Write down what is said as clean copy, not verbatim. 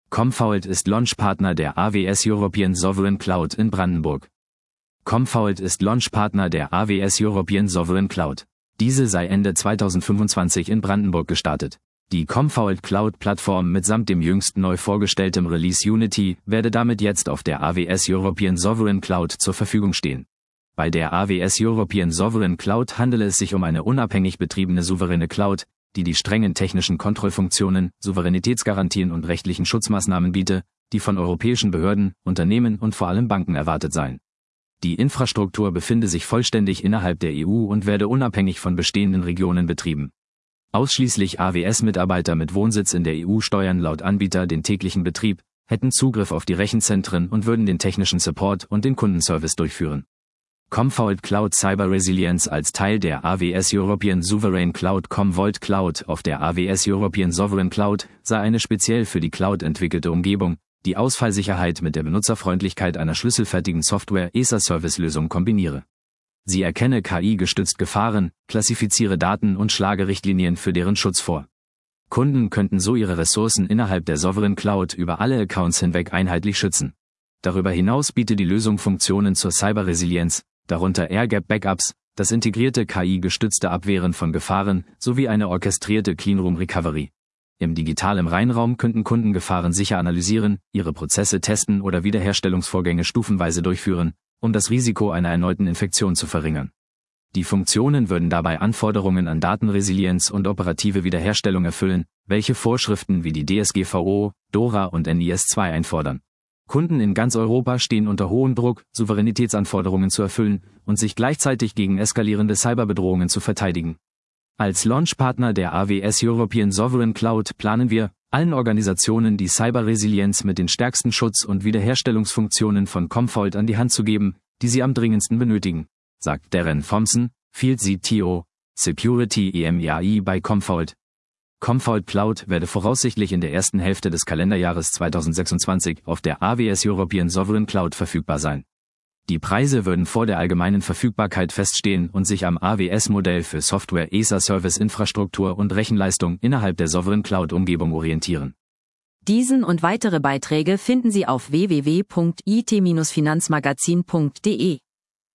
Commvault ist Launchpartner der AWS European Sovereign Cloud in Brandenburg. Commvault ist Launchpartner der AWS European Sovereign Cloud. Diese sei Ende 2025 in Brandenburg gestartet. Die Commvault Cloud-Plattform mitsamt dem jüngsten neu vorgestelltem Release Unity werde damit jetzt auf der AWS European Sovereign Cloud zur Verfügung stehen. Bei der AWS European Sovereign Cloud handele es sich um eine unabhängig betriebene souveräne Cloud, die strengen technischen Kontrollfunktionen, Souveränitätsgarantien und rechtlichen Schutzmaßnahmen biete, die von europäischen Behörden, Unternehmen und vor allem Banken erwartet seien. Die Infrastruktur befinde sich vollständig innerhalb der EU und werde unabhängig von bestehenden Regionen betrieben. Ausschließlich AWS-Mitarbeiter mit Wohnsitz in der EU steuern laut Anbieter den täglichen Betrieb, hätten Zugriff auf die Rechenzentren und würden den technischen Support und den Kundenservice durchführen. Commvault Cloud Cyber Resilience als Teil der AWS European Sovereign Cloud. Commvault Cloud auf der AWS European Sovereign Cloud sei eine speziell für die Cloud entwickelte Umgebung, die Ausfallsicherheit mit der Benutzerfreundlichkeit einer schlüsselfertigen Software-as-a-Service-Lösung kombiniere. Sie erkenne KI-gestützt Gefahren, klassifiziere Daten und schlage Richtlinien für deren Schutz vor. Kunden könnten so ihre Ressourcen innerhalb der Sovereign Cloud über alle Accounts hinweg einheitlich schützen. Darüber hinaus bietet die Lösung Funktionen zur Cyberresilienz, darunter Air-Gap-Backups, das integrierte KI-gestützte Abwehren von Gefahren sowie eine orchestrierte Cleanroom-Recovery. Im digitalen Reinraum könnten Kunden Gefahren sicher analysieren, ihre Prozesse testen oder Wiederherstellungsvorgänge stufenweise durchführen, um das Risiko einer erneuten Infektion zu verringern. Die Funktionen würden dabei Anforderungen an Datenresilienz und operative Wiederherstellung erfüllen, welche Vorschriften wie die DSGVO, DORA und NIS2 einfordern. Kunden in ganz Europa stehen unter hohem Druck, Souveränitätsanforderungen zu erfüllen und sich gleichzeitig gegen eskalierende Cyberbedrohungen zu verteidigen. Als Launchpartner der AWS European Sovereign Cloud planen wir, allen Organisationen die Cyberresilienz mit den stärksten Schutz- und Wiederherstellungsfunktionen von Commvault an die Hand zu geben, die sie am dringendsten benötigen, sagt Darren Thompson, Field CTO, Security EMEAI bei Commvault. Commvault Cloud werde voraussichtlich in der ersten Hälfte des Kalenderjahres 2026 auf der AWS European Sovereign Cloud verfügbar sein. Die Preise würden vor der allgemeinen Verfügbarkeit feststehen und sich am AWS-Modell für Software-as-a-Service-Infrastruktur und Rechenleistung innerhalb der Sovereign Cloud-Umgebung orientieren. Diesen und weitere Beiträge finden Sie auf www.it-finanzmagazin.de.